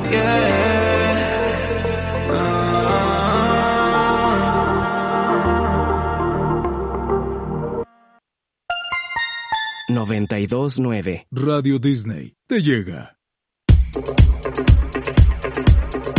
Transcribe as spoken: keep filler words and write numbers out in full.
Yeah. noventa y dos nueve Radio Disney te llega.